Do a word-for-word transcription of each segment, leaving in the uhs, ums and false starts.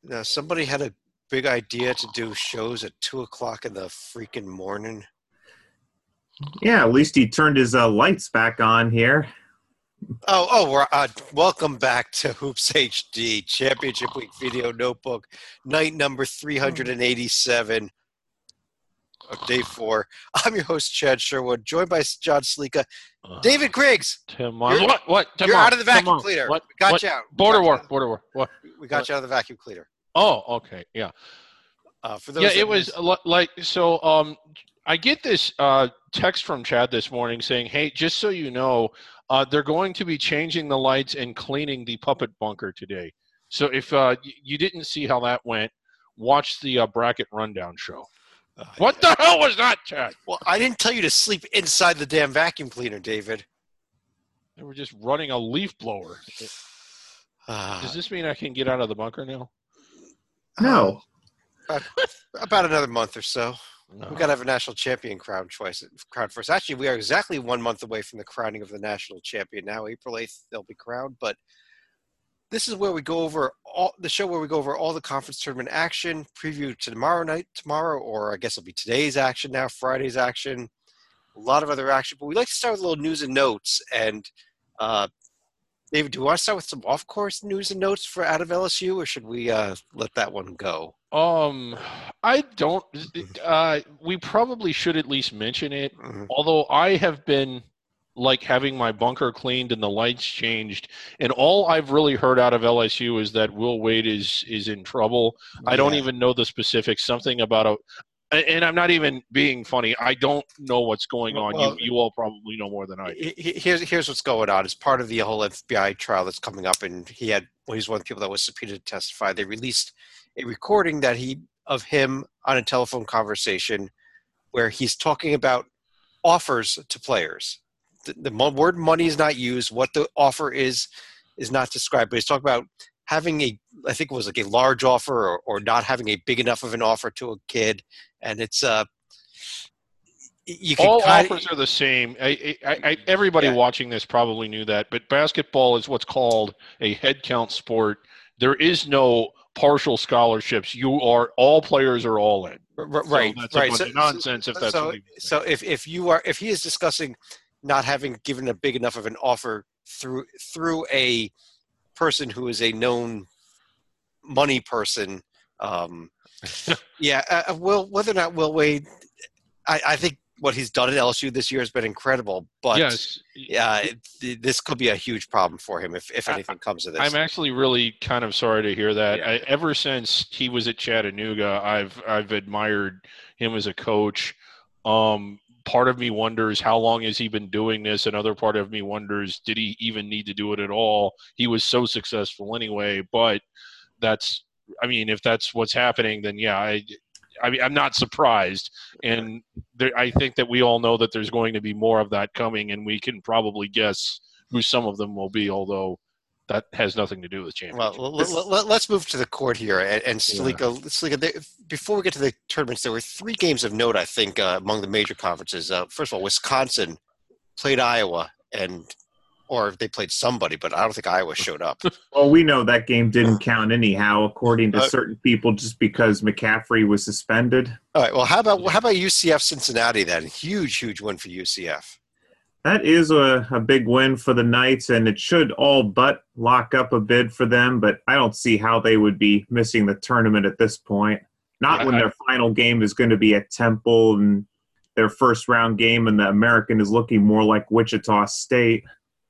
Now, somebody had a big idea to do shows at two o'clock in the freaking morning. Yeah, at least he turned his uh, lights back on here. Oh, oh, we're, uh, welcome back to Hoops H D, Championship Week Video Notebook, night number three hundred eighty-seven of day four. I'm your host, Chad Sherwood, joined by John Sleeka. David Griggs. Tim on. What? What? Tim You're on. out of the vacuum Tim cleaner. What? We got what? you out. We Border got war. you out. Border war. What? We got what? you out of the vacuum cleaner. Oh, okay. Yeah. Uh, for those Yeah, that it was missed- li- like, so um, I get this uh, text from Chad this morning saying, hey, just so you know, uh, they're going to be changing the lights and cleaning the puppet bunker today. So if uh, y- you didn't see how that went, watch the uh, bracket rundown show. Uh, What yeah. the hell was that, Chad? Well, I didn't tell you to sleep inside the damn vacuum cleaner, David. They were just running a leaf blower. Uh, Does this mean I can get out of the bunker now? No. About, about another month or so. No. We got to have a national champion crown choice crowned first. Actually, we are exactly one month away from the crowning of the national champion. Now, April eighth, they'll be crowned. But this is where we go over all the show where we go over all the conference tournament action, preview to tomorrow night, tomorrow, or I guess it'll be today's action now, Friday's action, a lot of other action. But we like to start with a little news and notes. And uh, David, do you want to start with some off-course news and notes for out of L S U, or should we uh, let that one go? Um, I don't. Uh, we probably should at least mention it. Mhm. Although I have been like having my bunker cleaned and the lights changed, and all I've really heard out of L S U is that Will Wade is is in trouble. I don't Yeah. even know the specifics. Something about a. And I'm not even being funny. I don't know what's going on. Well, you you all probably know more than I do. He- he- Here's here's what's going on. As part of the whole F B I trial that's coming up, and he had well, he's one of the people that was subpoenaed to testify. They released a recording that he of him on a telephone conversation where he's talking about offers to players. The, the mo- word money is not used. What the offer is is not described. But he's talking about having a, I think it was like a large offer, or, or not having a big enough of an offer to a kid, and it's uh. You can All kinda- offers are the same. I, I, I, everybody Yeah. watching this probably knew that, but basketball is what's called a head count sport. There is no partial scholarships. You are all players are all in. R- So right, that's right. a bunch So- of nonsense. if that's so, what he was so saying. if, if you are if he is discussing not having given a big enough of an offer through through a person who is a known money person, um, yeah, uh, Will whether or not Will Wade, I, I think what he's done at L S U this year has been incredible. But yes, yeah, it, this could be a huge problem for him if, if anything comes of this. I'm actually really kind of sorry to hear that. Yeah. I, ever since he was at Chattanooga, I've I've admired him as a coach. Um, part of me wonders how long has he been doing this. Another part of me wonders, did he even need to do it at all? He was so successful anyway. But that's, I mean, if that's what's happening, then yeah, I, I mean, I'm not surprised. And there, I think that we all know that there's going to be more of that coming, and we can probably guess who some of them will be, although that has nothing to do with Well, championship. l- l- l- let's move to the court here. And, and Salika, Salika, there, before we get to the tournaments, there were three games of note, I think, uh, among the major conferences. Uh, first of all, Wisconsin played Iowa, and or they played somebody, but I don't think Iowa showed up. Well, we know that game didn't count anyhow, according to Uh, certain people, just because McCaffrey was suspended. All right. Well, how about how about U C F Cincinnati then? Huge, huge win for U C F. That is a, a big win for the Knights, and it should all but lock up a bid for them, but I don't see how they would be missing the tournament at this point. Not I- when I- their final game is going to be at Temple and their first round game, and the American is looking more like Wichita State.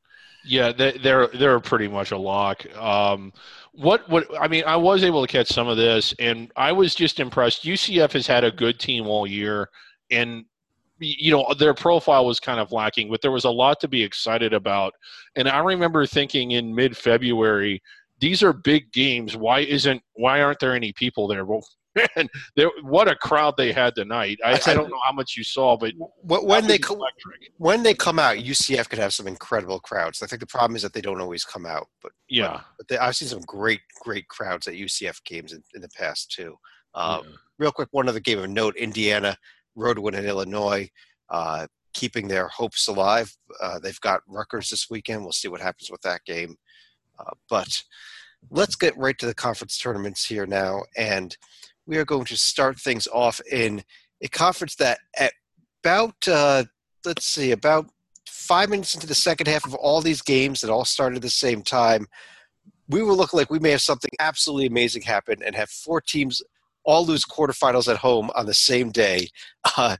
Yeah, they, they're they're pretty much a lock. Um, what what I mean, I was able to catch some of this, and I was just impressed. U C F has had a good team all year, and you know their profile was kind of lacking, but there was a lot to be excited about. And I remember thinking in mid-February, these are big games. Why isn't why aren't there any people there? Well, man, there, what a crowd they had tonight. I, I tell I you- don't know how much you saw, but Wh- When that they was co- electric. when they come out, U C F could have some incredible crowds. I think the problem is that they don't always come out. But Yeah. but they, I've seen some great, great crowds at U C F games in, in the past too. Uh, Yeah. Real quick, one other game of note: Indiana road win in Illinois, uh, keeping their hopes alive. Uh, they've got Rutgers this weekend. We'll see what happens with that game. Uh, but let's get right to the conference tournaments here now. And we are going to start things off in a conference that at about, uh, let's see, about five minutes into the second half of all these games that all started at the same time, we were looking like we may have something absolutely amazing happen and have four teams all lose quarterfinals at home on the same day. Uh,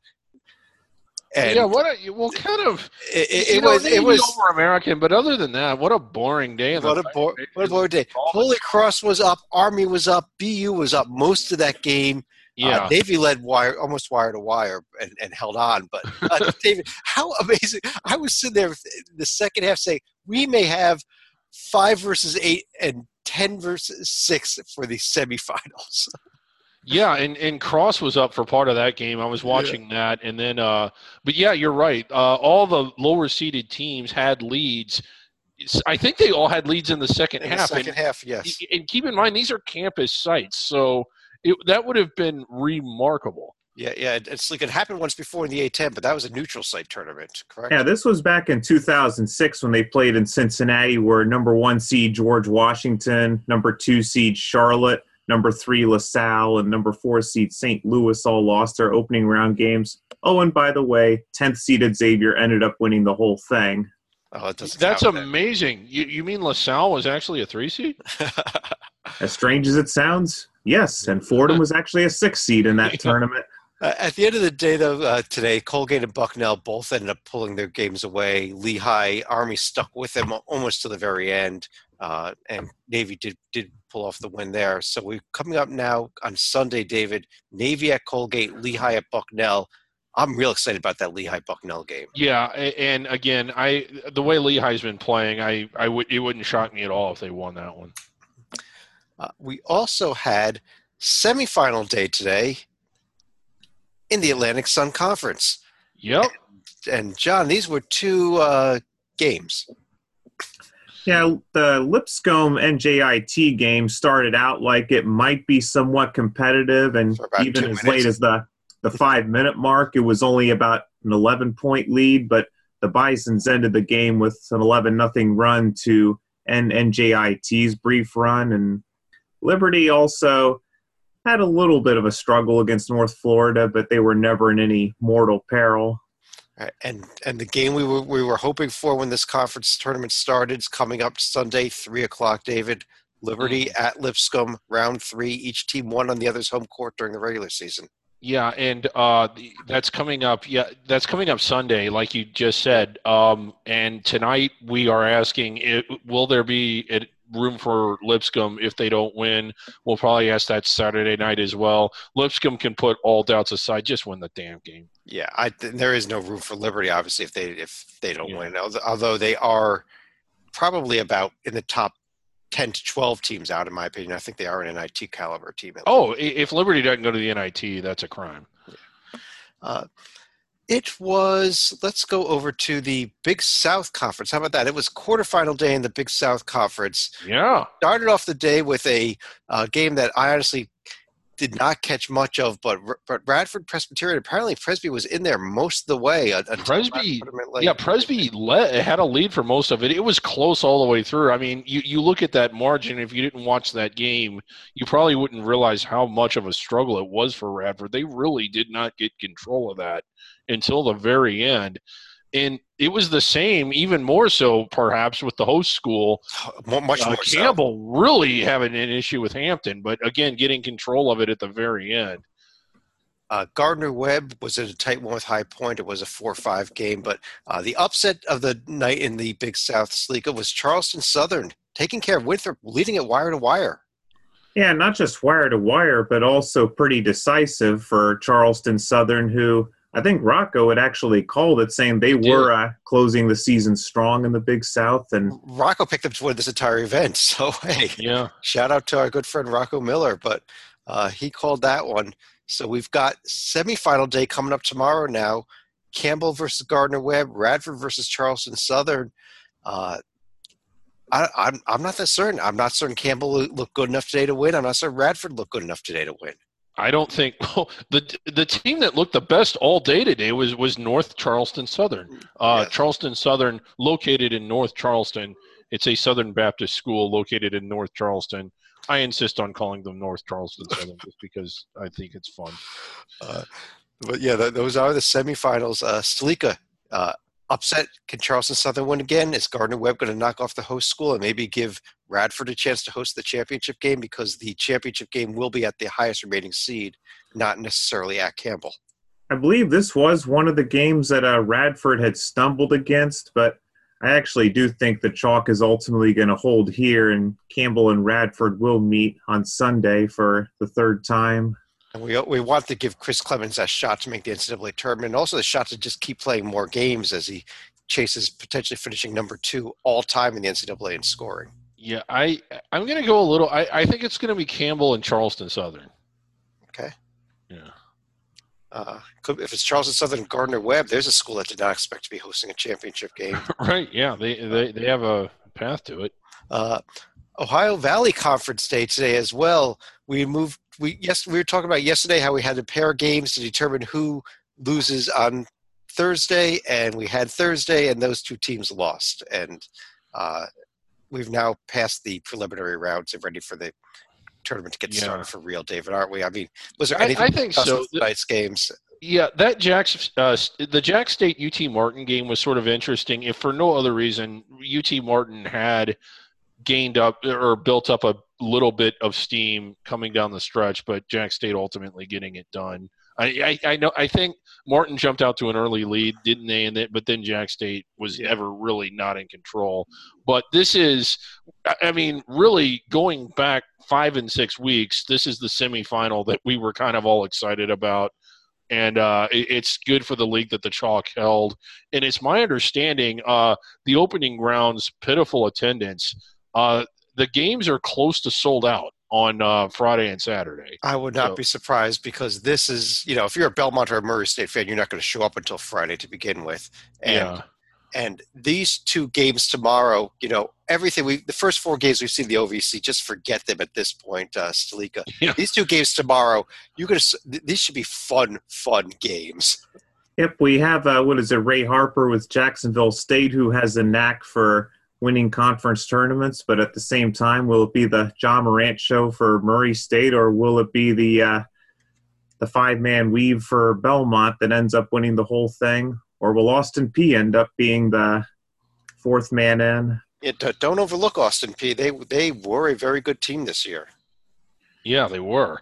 and yeah, what a well, kind of. it, it, you it know, was it was over American, but other than that, what a boring day. In what the a bo- what a boring day. Holy Cross was up, Army was up, B U was up most of that game. Yeah, uh, Navy led wire almost wire to wire and, and held on. But uh, David, how amazing! I was sitting there in the second half saying we may have five versus eight and ten versus six for the semifinals. Yeah, and, and Cross was up for part of that game. I was watching yeah. that, and then, uh, but yeah, you're right. Uh, all the lower seeded teams had leads. I think they all had leads in the second in half. The second and, half, yes. And keep in mind, these are campus sites, so it, that would have been remarkable. Yeah, yeah. It's like it happened once before in the A ten, but that was a neutral site tournament, correct? Yeah, this was back in two thousand six when they played in Cincinnati, where number one seed George Washington, number two seed Charlotte, number three LaSalle, and number four seed Saint Louis all lost their opening round games. Oh, and by the way, tenth seeded Xavier ended up winning the whole thing. Oh, it doesn't That's amazing. You, you mean LaSalle was actually a three seed? As strange as it sounds, yes. And Fordham was actually a six seed in that tournament. Uh, at the end of the day, though, uh, today, Colgate and Bucknell both ended up pulling their games away. Lehigh, Army stuck with them almost to the very end, uh, and Navy did did pull off the win there. So we're coming up now on Sunday, David. Navy at Colgate, Lehigh at Bucknell. I'm real excited about that Lehigh-Bucknell game. Yeah, and again, I the way Lehigh's been playing, I, I would it wouldn't shock me at all if they won that one. Uh, we also had semifinal day today in the Atlantic Sun Conference. Yep. And, and John, these were two uh, games. Yeah, the Lipscomb N J I T game started out like it might be somewhat competitive, and even as minutes. late as the, the five-minute mark, it was only about an eleven-point lead, but the Bisons ended the game with an eleven nothing run to end N J I T's brief run, and Liberty also had a little bit of a struggle against North Florida, but they were never in any mortal peril. And and the game we were we were hoping for when this conference tournament started is coming up Sunday, three o'clock. David, Liberty mm-hmm. at Lipscomb, round three. Each team won on the other's home court during the regular season. Yeah, and uh, that's coming up. Yeah, that's coming up Sunday, like you just said. Um, and tonight we are asking, it, will there be a room for Lipscomb if they don't win? We'll probably ask that Saturday night as well. Lipscomb can put all doubts aside, just win the damn game. Yeah, I, there is no room for Liberty, obviously, if they if they don't yeah. win. Although they are probably about in the top ten to twelve teams out, in my opinion. I think they are an N I T caliber team. Oh, if Liberty doesn't go to the N I T, that's a crime. Yeah. Uh, it was, let's go over to the Big South Conference. How about that? It was quarterfinal day in the Big South Conference. Yeah. Started off the day with a uh, game that I honestly did not catch much of, but, but Radford Presbyterian, apparently Presby was in there most of the way. Presby, yeah, Presby led, had a lead for most of it. It was close all the way through. I mean, you, you look at that margin, if you didn't watch that game, you probably wouldn't realize how much of a struggle it was for Radford. They really did not get control of that until the very end. And it was the same, even more so perhaps with the host school. Much uh, more Campbell so. really having an issue with Hampton, but again, getting control of it at the very end. Uh, Gardner-Webb was at a tight one with High Point. It was a four five game, but uh, the upset of the night in the Big South Sleeka was Charleston Southern taking care of Winthrop, leading it wire to wire. Yeah, not just wire to wire, but also pretty decisive for Charleston Southern, who I think Rocco had actually called it, saying they were uh, closing the season strong in the Big South. And Rocco picked them to win this entire event. So, hey, yeah, shout out to our good friend Rocco Miller. But uh, he called that one. So we've got semifinal day coming up tomorrow now. Campbell versus Gardner-Webb, Radford versus Charleston Southern. Uh, I, I'm, I'm not that certain. I'm not certain Campbell looked good enough today to win. I'm not certain Radford looked good enough today to win. I don't think well, the the team that looked the best all day today was was North Charleston Southern. Uh, yes. Charleston Southern, located in North Charleston, It's a Southern Baptist school located in North Charleston. I insist on calling them North Charleston Southern just because I think it's fun. Uh, but yeah, th- those are the semifinals. Uh, Stalica, uh, upset. Can Charleston Southern win again? Is Gardner-Webb going to knock off the host school and maybe give Radford a chance to host the championship game? Because the championship game will be at the highest remaining seed, not necessarily at Campbell. I believe this was one of the games that uh, Radford had stumbled against, but I actually do think the chalk is ultimately going to hold here, and Campbell and Radford will meet on Sunday for the third time. And we we want to give Chris Clemens that shot to make the N C double A tournament, and also the shot to just keep playing more games as he chases potentially finishing number two all time in the N C double A in scoring. Yeah, I I'm going to go a little. I, I think it's going to be Campbell and Charleston Southern. Okay. Yeah. Uh, if it's Charleston Southern and Gardner-Webb, there's a school that did not expect to be hosting a championship game. Right. Yeah. They they they have a path to it. Uh, Ohio Valley Conference Day today as well. We moved. We yes, we were talking about yesterday how we had to pair games to determine who loses on Thursday, and we had Thursday, and those two teams lost. And uh, we've now passed the preliminary rounds and ready for the tournament to get yeah. started for real, David, aren't we? I mean, was there anything? I, I think so. Tonight's games. Yeah, that Jack's uh, the Jack State U T Martin game was sort of interesting. If for no other reason, U T Martin had gained up or built up a little bit of steam coming down the stretch, but Jack State ultimately getting it done. I, I, I know. I think Martin jumped out to an early lead, didn't they? And that, but then Jack State was ever really not in control. But this is, I mean, really going back five and six weeks, this is the semifinal that we were kind of all excited about. And uh, it, it's good for the league that the chalk held. And it's my understanding, uh, the opening round's pitiful attendance, uh, the games are close to sold out on uh, Friday and Saturday. I would not so. be surprised because this is, you know, if you're a Belmont or a Murray State fan, you're not going to show up until Friday to begin with. And, yeah. And these two games tomorrow, you know, everything we the first four games we've seen the O V C, just forget them at this point, uh, Stalica. Yeah. These two games tomorrow, you're gonna these should be fun, fun games. Yep, we have uh, what is it, Ray Harper with Jacksonville State, who has a knack for winning conference tournaments, but at the same time, will it be the John Morant show for Murray State, or will it be the uh, the five man weave for Belmont that ends up winning the whole thing? Or will Austin Peay end up being the fourth man in? Yeah, don't overlook Austin Peay. They they were a very good team this year. Yeah, they were.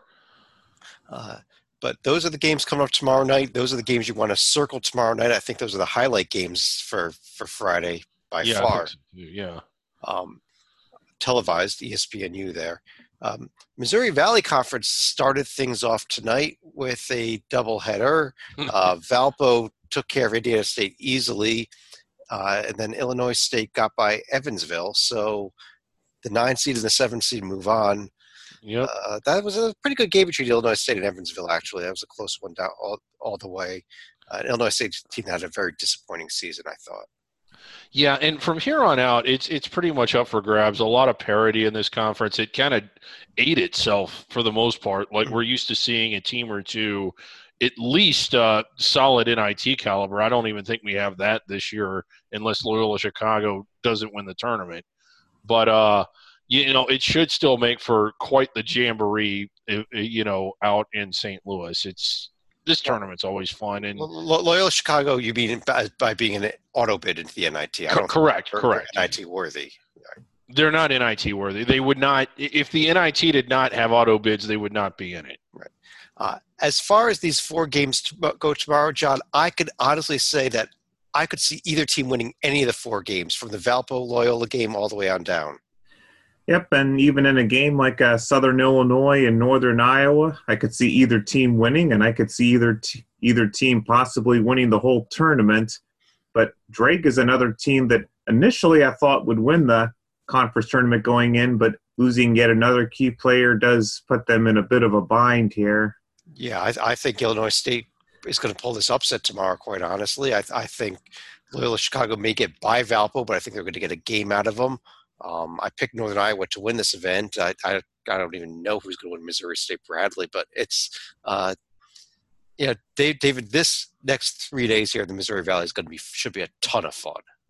Uh, but those are the games coming up tomorrow night. Those are the games you want to circle tomorrow night. I think those are the highlight games for, for Friday by yeah, far. So. Yeah. Um, televised, E S P N U there. Um, Missouri Valley Conference started things off tonight with a doubleheader. uh, Valpo took care of Indiana State easily, uh, and then Illinois State got by Evansville. So the nine seed and the seven seed move on. Yep. Uh, that was a pretty good game between Illinois State and Evansville, actually. That was a close one down all, all the way. Uh, Illinois State team had a very disappointing season, I thought. Yeah, and from here on out, it's it's pretty much up for grabs. A lot of parity in this conference. It kind of ate itself for the most part. Like we're used to seeing a team or two, at least uh, solid N I T caliber. I don't even think we have that this year unless Loyola Chicago doesn't win the tournament. But, uh, you know, it should still make for quite the jamboree, you know, out in Saint Louis. It's This tournament's always fun. And Loyola Chicago, you mean by, by being an auto bid into the N I T? I don't correct, think correct. N I T worthy. They're not N I T worthy. They would not – if the N I T did not have auto bids, they would not be in it. Right. Uh, as far as these four games to go tomorrow, John, I could honestly say that I could see either team winning any of the four games, from the Valpo-Loyola game all the way on down. Yep, and even in a game like uh, Southern Illinois and Northern Iowa, I could see either team winning, and I could see either t- either team possibly winning the whole tournament. But Drake is another team that initially I thought would win the conference tournament going in, but losing yet another key player does put them in a bit of a bind here. Yeah, I, I think Illinois State is going to pull this upset tomorrow, quite honestly. I, I think Loyola Chicago may get by Valpo, but I think they're going to get a game out of them. Um, I picked Northern Iowa to win this event. I, I, I don't even know who's going to win Missouri State Bradley, but it's, uh, yeah, Dave, David, this next three days here in the Missouri Valley is going to be, should be a ton of fun.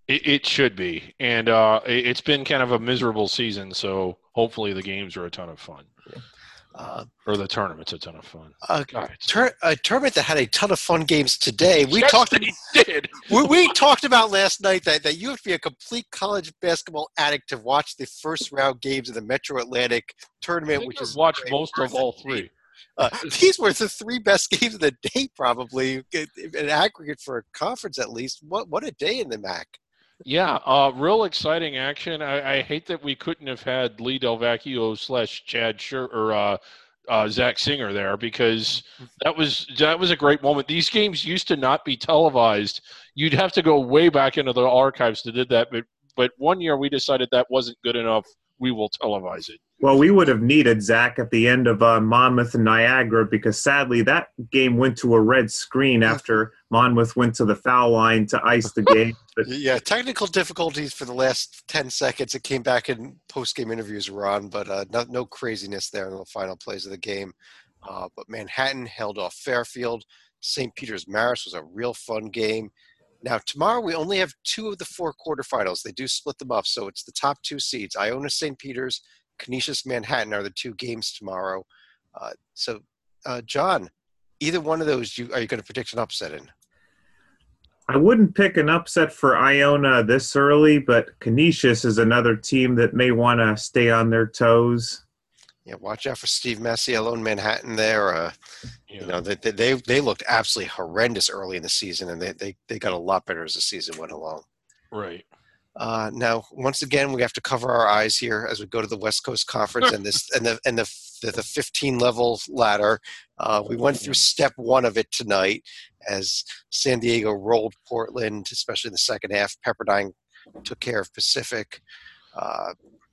It, it should be, and uh, it, it's been kind of a miserable season. So hopefully the games are a ton of fun, uh, or the tournament's a ton of fun. Uh, tur- a tournament that had a ton of fun games today. We yes, talked. They did. we, we talked about last night that, that you have to be a complete college basketball addict to watch the first round games of the Metro Atlantic tournament, which I've is watched most of all three. Uh, these were the three best games of the day, probably in aggregate for a conference at least. What what a day in the M A C! Yeah, uh, real exciting action. I, I hate that we couldn't have had Lee Del Vecchio slash Chad Scher or uh, uh, Zach Singer there, because that was that was a great moment. These games used to not be televised. You'd have to go way back into the archives to do that, but but one year we decided that wasn't good enough. We will televise it. Well, we would have needed Zach at the end of uh, Monmouth and Niagara, because sadly that game went to a red screen after Monmouth went to the foul line to ice the game. But yeah, technical difficulties for the last ten seconds. It came back in post-game interviews were on, but uh, no, no craziness there in the final plays of the game. Uh, but Manhattan held off Fairfield. Saint Peter's Marist was a real fun game. Now, tomorrow we only have two of the four quarterfinals. They do split them up, so it's the top two seeds. Iona Saint Peter's, Canisius Manhattan are the two games tomorrow. Uh, so, uh, John, either one of those, you, are you going to predict an upset in? I wouldn't pick an upset for Iona this early, but Canisius is another team that may want to stay on their toes. Yeah, watch out for Steve Masiello in Manhattan there. Uh, yeah. You know, they, they they looked absolutely horrendous early in the season, and they, they, they got a lot better as the season went along. Right. Uh, now, once again, we have to cover our eyes here as we go to the West Coast Conference and this and the and the the, the fifteen level ladder. Uh, we went through step one of it tonight as San Diego rolled Portland, especially in the second half. Pepperdine took care of Pacific. Uh,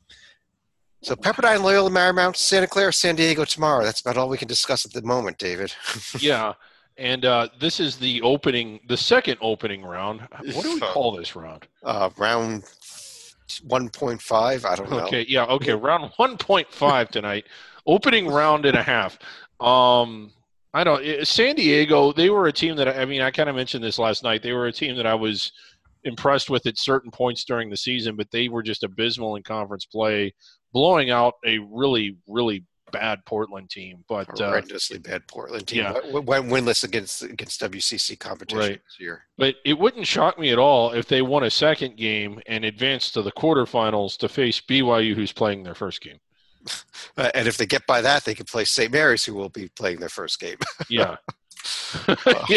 so Pepperdine, Loyola Marymount, Santa Clara, San Diego tomorrow. That's about all we can discuss at the moment, David. yeah. And uh, this is the opening, the second opening round. What do we call this round? Uh, round one point five. I don't know. Okay, yeah, okay, round one point five tonight. Opening round and a half. Um, I don't. San Diego, they were a team that I mean, I kind of mentioned this last night. They were a team that I was impressed with at certain points during the season, but they were just abysmal in conference play, blowing out a really, really bad Portland team, but horrendously uh, bad Portland team. Yeah, went winless against against W C C competition right. this year. But it wouldn't shock me at all if they won a second game and advanced to the quarterfinals to face B Y U, who's playing their first game. Uh, and if they get by that, they can play Saint Mary's, who will be playing their first game. yeah. yeah.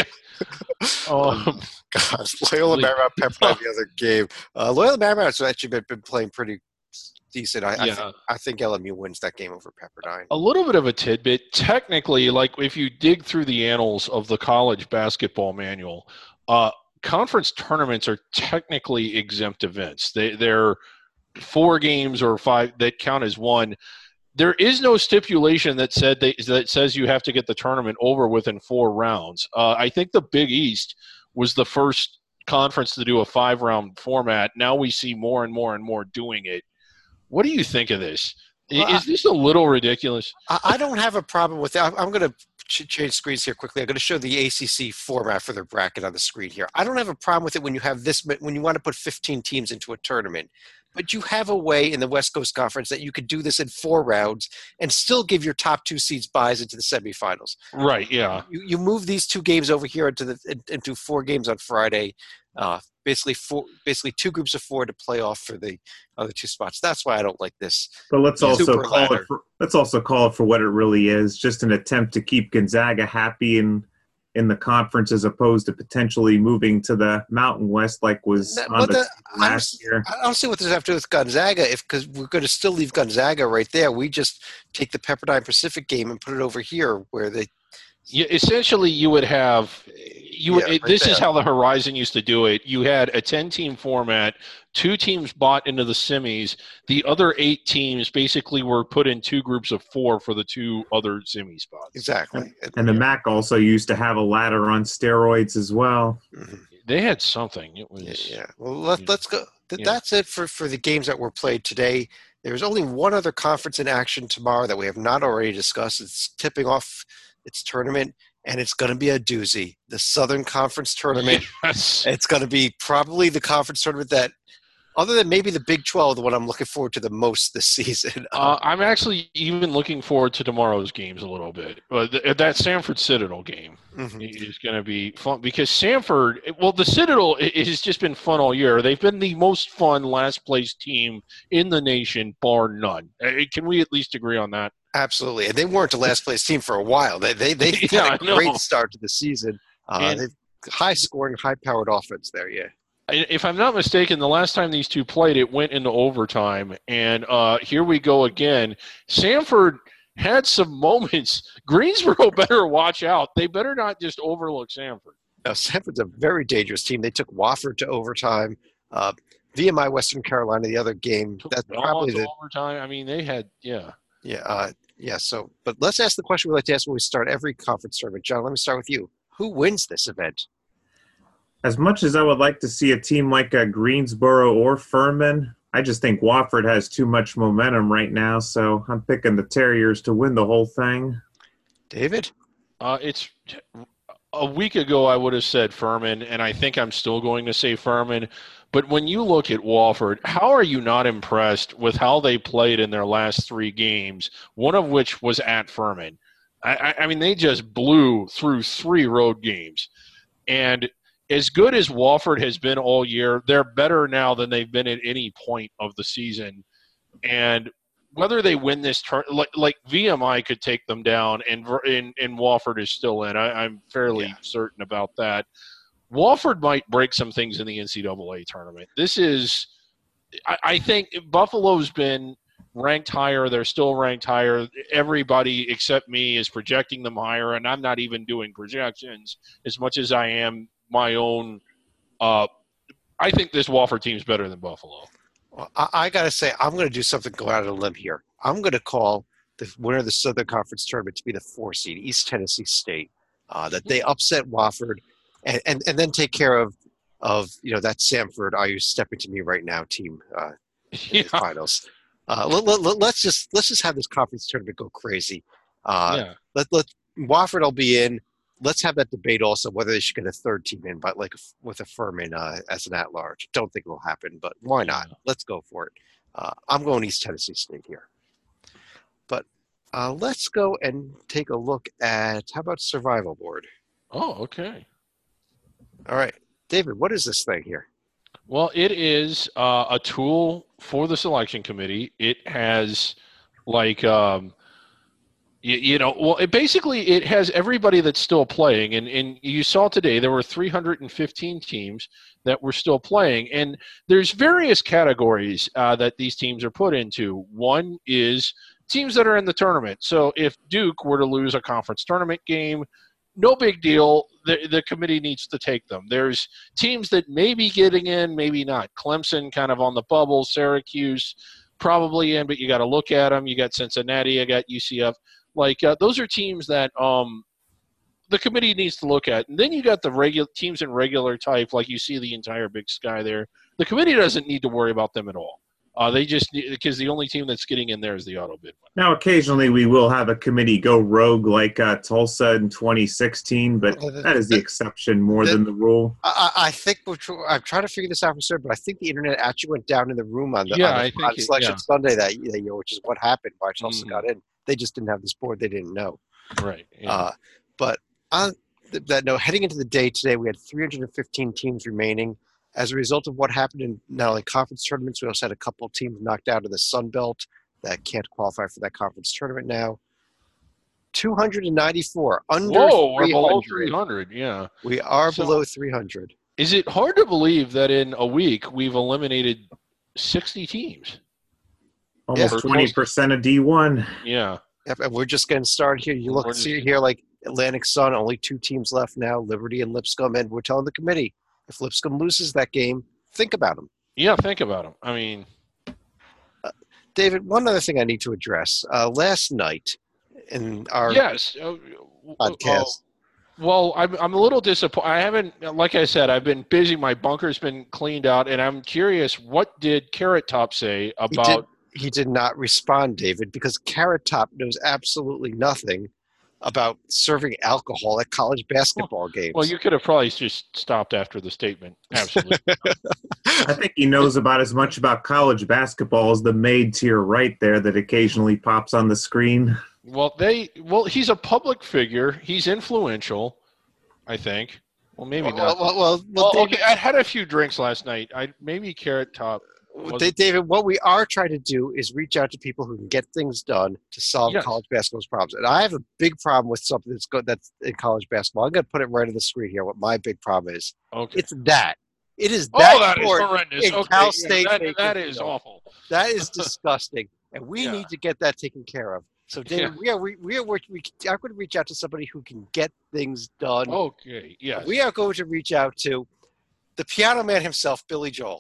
Um, God, Loyola Marymount Pepperdine the other game. Uh, Loyola Marymount's actually been, been playing pretty decent. I, yeah. I, think, I think L M U wins that game over Pepperdine. A little bit of a tidbit. Technically, like if you dig through the annals of the college basketball manual, uh, conference tournaments are technically exempt events. They, they're four games or five that count as one. There is no stipulation that said they, that says you have to get the tournament over within four rounds. Uh, I think the Big East was the first conference to do a five-round format. Now we see more and more and more doing it. What do you think of this? Well, is this a little ridiculous? I, I don't have a problem with that. I'm going to ch- change screens here quickly. I'm going to show the A C C format for their bracket on the screen here. I don't have a problem with it when you have this, when you want to put fifteen teams into a tournament. But you have a way in the West Coast Conference that you could do this in four rounds and still give your top two seeds buys into the semifinals. Right, yeah. You, you move these two games over here into the into four games on Friday. Uh, basically, four, basically two groups of four to play off for the other two spots. That's why I don't like this. But let's also call ladder. it. For, let's also call it for what it really is: just an attempt to keep Gonzaga happy in in the conference, as opposed to potentially moving to the Mountain West, like was that, on the, the last year. I don't see what this has to do with Gonzaga, if because we're going to still leave Gonzaga right there. We just take the Pepperdine Pacific game and put it over here, where they. Yeah, essentially, you would have you. Would, yeah, right this there. is how the Horizon used to do it. You had a ten-team format. Two teams bought into the semis. The other eight teams basically were put in two groups of four for the two other semi spots. Exactly. And, and the M A C also used to have a ladder on steroids as well. Mm-hmm. They had something. It was yeah. yeah. Well, let, let's go. Th- yeah. That's it for, for the games that were played today. There's only one other conference in action tomorrow that we have not already discussed. It's tipping off its tournament, and it's going to be a doozy. The Southern Conference Tournament. Yes. It's going to be probably the conference tournament that, other than maybe the Big twelve, the one I'm looking forward to the most this season. Uh, I'm actually even looking forward to tomorrow's games a little bit. But th- that Samford Citadel game mm-hmm. is going to be fun because Samford, well, the Citadel it has just been fun all year. They've been the most fun last place team in the nation, bar none. Can we at least agree on that? Absolutely. And they weren't the last place team for a while. They they they had yeah, a great start to the season. Uh, they've high scoring, high powered offense there. Yeah. If I'm not mistaken, the last time these two played, it went into overtime. And uh, here we go again. Samford had some moments. Greensboro better watch out. They better not just overlook Samford. No, Samford's a very dangerous team. They took Wofford to overtime. Uh, V M I Western Carolina, the other game. Took That's Belmont probably to the overtime. I mean, they had, yeah. Yeah, uh, yeah. So, but let's ask the question we like to ask when we start every conference tournament. John, let me start with you. Who wins this event? As much as I would like to see a team like a Greensboro or Furman, I just think Wofford has too much momentum right now, so I'm picking the Terriers to win the whole thing. David? Uh, it's a week ago I would have said Furman, and I think I'm still going to say Furman. But when you look at Wofford, how are you not impressed with how they played in their last three games, one of which was at Furman? I, I mean, they just blew through three road games. And as good as Wofford has been all year, they're better now than they've been at any point of the season. And whether they win this turn, like, like V M I could take them down, and and, and Wofford is still in. I, I'm fairly yeah. certain about that. Wofford might break some things in the N C double A tournament. This is, I, I think Buffalo's been ranked higher. They're still ranked higher. Everybody except me is projecting them higher, and I'm not even doing projections as much as I am my own. Uh, I think this Wofford team is better than Buffalo. Well, I, I got to say, I'm going to do something, go out on a limb here. I'm going to call the winner of the Southern Conference tournament to be the four seed, East Tennessee State, uh, that they upset Wofford and, and, and then take care of, of, you know, that Samford, are you stepping to me right now team uh, in yeah. the finals. Uh, let, let, let's just let's just have this conference tournament go crazy. Uh, yeah. Let let Wofford will be in. Let's have that debate also whether they should get a third team in, but like with a Furman uh, as an at-large. Don't think it'll happen, but why not? Let's go for it. Uh, I'm going East Tennessee State here. But uh, let's go and take a look at, how about Survival Board? Oh, okay. All right. David, what is this thing here? Well, it is uh, a tool for the selection committee. It has like um, – You, you know, well, it basically it has everybody that's still playing, and, and you saw today there were three hundred fifteen teams that were still playing, and there's various categories uh, that these teams are put into. One is teams that are in the tournament. So if Duke were to lose a conference tournament game, no big deal. The, the committee needs to take them. There's teams that may be getting in, maybe not. Clemson kind of on the bubble, Syracuse probably in, but you got to look at them. You got Cincinnati, you got U C F. Like, uh, those are teams that um, the committee needs to look at. And then you got the regular teams in regular type, like you see the entire Big Sky there. The committee doesn't need to worry about them at all. Uh, they just – because the only team that's getting in there is the auto bid one. Now, occasionally we will have a committee go rogue like uh, Tulsa in twenty sixteen, but that is the exception more the, than the rule. I, I think – I'm trying to figure this out for sure, but I think the internet actually went down in the room on the, yeah, on, the, I think on it, Selection yeah. Sunday that year, which is what happened why Tulsa mm-hmm. got in. They just didn't have this board. They didn't know. Right. Yeah. Uh, but on th- that note, heading into the day today, we had three hundred fifteen teams remaining. As a result of what happened in not only conference tournaments, we also had a couple of teams knocked out of the Sun Belt that can't qualify for that conference tournament now. two hundred ninety-four, under Whoa, we're below three hundred, yeah. We are so, below three hundred. Is it hard to believe that in a week we've eliminated sixty teams? Almost yeah. twenty percent of D one. Yeah. Yep, and we're just getting started here. You look, just, see here, like Atlantic Sun, only two teams left now, Liberty and Lipscomb, and we're telling the committee, if Lipscomb loses that game, think about them. Yeah, think about them. I mean. Uh, David, one other thing I need to address. Uh, last night in our yes. podcast. Uh, well, I'm, I'm a little disappointed. I haven't, like I said, I've been busy. My bunker's been cleaned out, and I'm curious, what did Carrot Top say about – He did not respond, David, because Carrot Top knows absolutely nothing about serving alcohol at college basketball well, games. Well, you could have probably just stopped after the statement. Absolutely. I think he knows about as much about college basketball as the maid to your right there that occasionally pops on the screen. Well, they well, he's a public figure. He's influential, I think. Well, maybe well, not. Well, well, well, well okay. I had a few drinks last night. I maybe Carrot Top. David, what we are trying to do is reach out to people who can get things done to solve yes. college basketball's problems. And I have a big problem with something that's good that's in college basketball. I'm going to put it right on the screen here. What my big problem is. Okay. It's that. It is that. Oh, that is horrendous. Okay, Cal State yeah, that, that is awful. That is disgusting, and we yeah. need to get that taken care of. So, David, yeah. we are we, we are we are going to reach out to somebody who can get things done. Okay. Yes. We are going to reach out to the piano man himself, Billy Joel.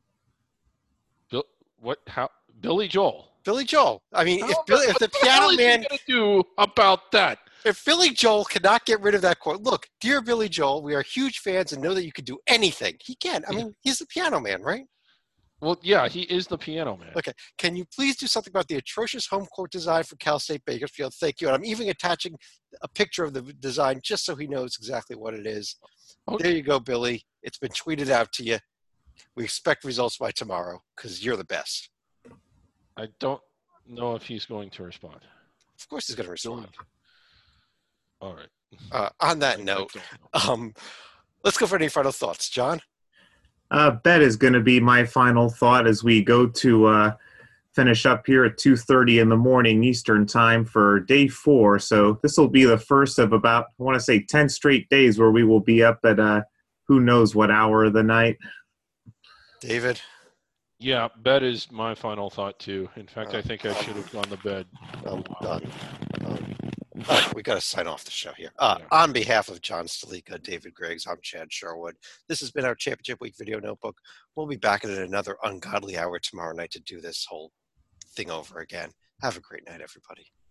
Bill, what? How? Billy Joel. Billy Joel. I mean, how, if Billy, if the, the piano man going to do about that? If Billy Joel cannot get rid of that quote, look, dear Billy Joel, we are huge fans and know that you can do anything. He can. I mean, he's the piano man, right? Well, yeah, he is the piano man. Okay. Can you please do something about the atrocious home court design for Cal State Bakersfield? Thank you. And I'm even attaching a picture of the design just so he knows exactly what it is. Okay. There you go, Billy. It's been tweeted out to you. We expect results by tomorrow because you're the best. I don't know if he's going to respond. Of course he's going to respond. All right. Uh, on that note, um, let's go for any final thoughts. John? Uh, bet is going to be my final thought as we go to uh, finish up here at two thirty in the morning Eastern time for day four. So this will be the first of about, I want to say, ten straight days where we will be up at uh, who knows what hour of the night. David? Yeah, bed is my final thought, too. In fact, uh, I think I should have gone to bed. I'm done. Um, All right, we got to sign off the show here. Uh, yeah. On behalf of John Stalika, David Griggs, I'm Chad Sherwood. This has been our Championship Week video notebook. We'll be back at another ungodly hour tomorrow night to do this whole thing over again. Have a great night, everybody.